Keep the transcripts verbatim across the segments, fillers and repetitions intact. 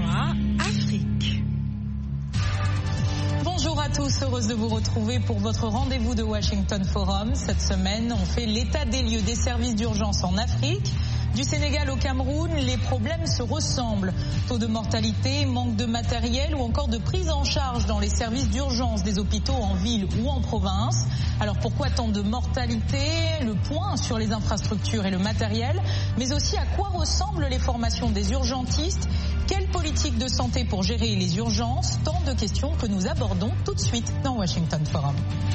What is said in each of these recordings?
Voix Afrique. Bonjour à tous, heureuse de vous retrouver pour votre rendez-vous de Washington Forum. Cette semaine, on fait l'état des lieux des services d'urgence en Afrique. Du Sénégal au Cameroun, les problèmes se ressemblent. Taux de mortalité, manque de matériel ou encore de prise en charge dans les services d'urgence des hôpitaux en ville ou en province. Alors pourquoi tant de mortalité? Le point sur les infrastructures et le matériel, mais aussi à quoi ressemblent les formations des urgentistes? Quelle politique de santé pour gérer les urgences? Tant de questions que nous abordons tout de suite dans Washington Forum.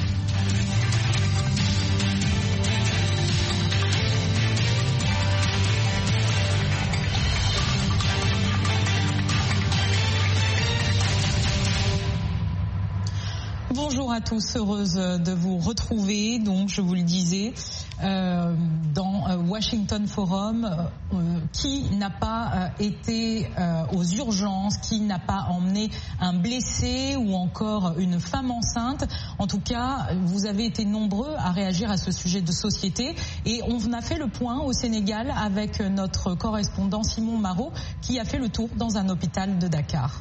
Bonjour à tous, heureuse de vous retrouver. Donc, je vous le disais, euh, dans euh, Washington Forum, euh, qui n'a pas euh, été euh, aux urgences, qui n'a pas emmené un blessé ou encore une femme enceinte. En tout cas, vous avez été nombreux à réagir à ce sujet de société. Et on a fait le point au Sénégal avec notre correspondant Simon Marot, qui a fait le tour dans un hôpital de Dakar.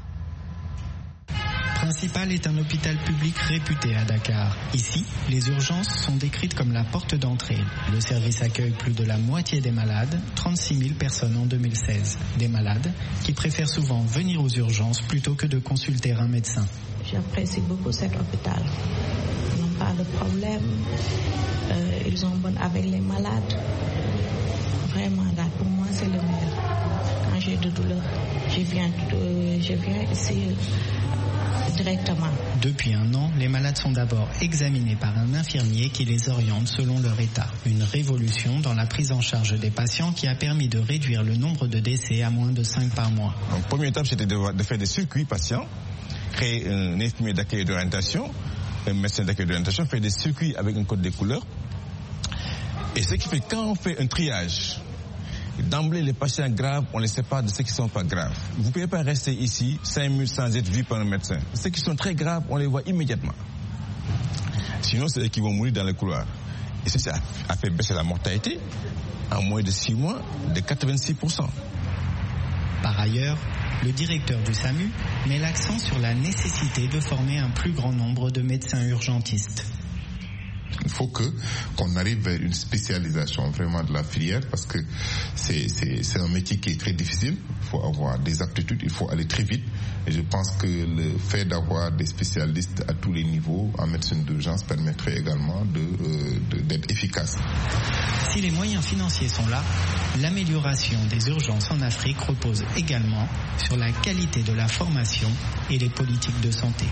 Principal est un hôpital public réputé à Dakar. Ici, les urgences sont décrites comme la porte d'entrée. Le service accueille plus de la moitié des malades, trente-six mille personnes en deux mille seize. Des malades qui préfèrent souvent venir aux urgences plutôt que de consulter un médecin. J'apprécie beaucoup cet hôpital. Ils n'ont pas de problème. Euh, ils sont bons avec les malades. Vraiment, là, pour moi, c'est le meilleur. Quand j'ai de douleur, je viens, euh, je viens ici directement. Depuis un an, les malades sont d'abord examinés par un infirmier qui les oriente selon leur état. Une révolution dans la prise en charge des patients qui a permis de réduire le nombre de décès à moins de cinq par mois. Donc, première étape, c'était de, de faire des circuits patients, créer un infirmier d'accueil et d'orientation, un médecin d'accueil et d'orientation, faire des circuits avec un code des couleurs. Et ce qui fait quand on fait un triage, d'emblée, les patients graves, on ne les sépare de ceux qui ne sont pas graves. Vous ne pouvez pas rester ici cinq minutes sans être vu par un médecin. Ceux qui sont très graves, on les voit immédiatement. Sinon, c'est eux qui vont mourir dans le couloir. Et ça, ça a fait baisser la mortalité en moins de six mois de quatre-vingt-six pour cent. Par ailleurs, le directeur du SAMU met l'accent sur la nécessité de former un plus grand nombre de médecins urgentistes. Il faut que qu'on arrive vers une spécialisation vraiment de la filière parce que c'est, c'est, c'est un métier qui est très difficile. Il faut avoir des aptitudes, il faut aller très vite. Et je pense que le fait d'avoir des spécialistes à tous les niveaux en médecine d'urgence permettrait également de, euh, de, d'être efficace. Si les moyens financiers sont là, l'amélioration des urgences en Afrique repose également sur la qualité de la formation et les politiques de santé.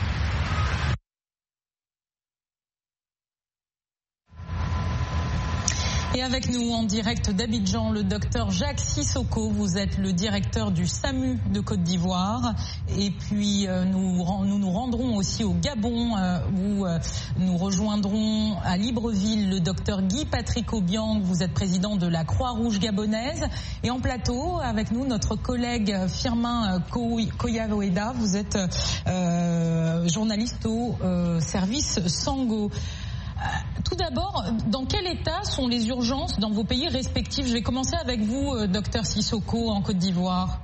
Et avec nous en direct d'Abidjan, le docteur Jacques Sissoko. Vous êtes le directeur du SAMU de Côte d'Ivoire. Et puis euh, nous, nous nous rendrons aussi au Gabon euh, où euh, nous rejoindrons à Libreville le docteur Guy Patrick Obiang. Vous êtes président de la Croix-Rouge gabonaise. Et en plateau, avec nous, notre collègue Firmin Koyaweda. Vous êtes euh, journaliste au euh, service Sango. Tout d'abord, dans quel état sont les urgences dans vos pays respectifs? Je vais commencer avec vous, docteur Sissoko, en Côte d'Ivoire.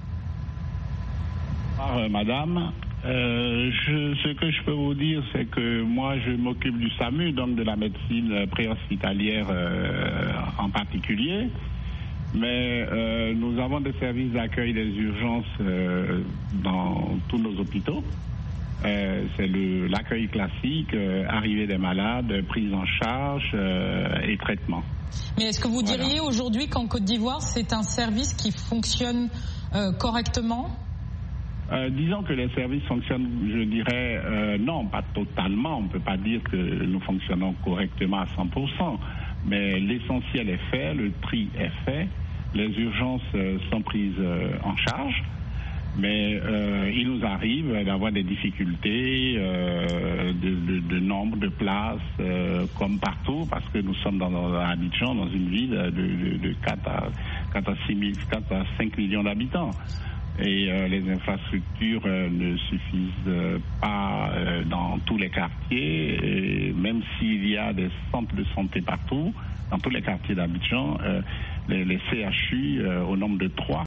Ah, madame, euh, je, ce que je peux vous dire, c'est que moi, je m'occupe du SAMU, donc de la médecine préhospitalière euh, en particulier. Mais euh, nous avons des services d'accueil des urgences euh, dans tous nos hôpitaux. Euh, c'est le, l'accueil classique, euh, arrivée des malades, prise en charge euh, et traitement. Mais est-ce que vous voilà. diriez aujourd'hui qu'en Côte d'Ivoire, c'est un service qui fonctionne euh, correctement? euh, Disons que les services fonctionnent, je dirais, euh, non, pas totalement. On ne peut pas dire que nous fonctionnons correctement à cent pour cent. Mais l'essentiel est fait, le tri est fait, les urgences euh, sont prises euh, en charge. Mais euh, il nous arrive d'avoir des difficultés euh, de, de, de nombre de places, euh, comme partout, parce que nous sommes dans, dans Abidjan, dans une ville de, de, de quatre à cinq millions d'habitants. Et euh, les infrastructures euh, ne suffisent euh, pas euh, dans tous les quartiers. Et même s'il y a des centres de santé partout, dans tous les quartiers d'Abidjan, euh, les, les C H U, euh, au nombre de trois,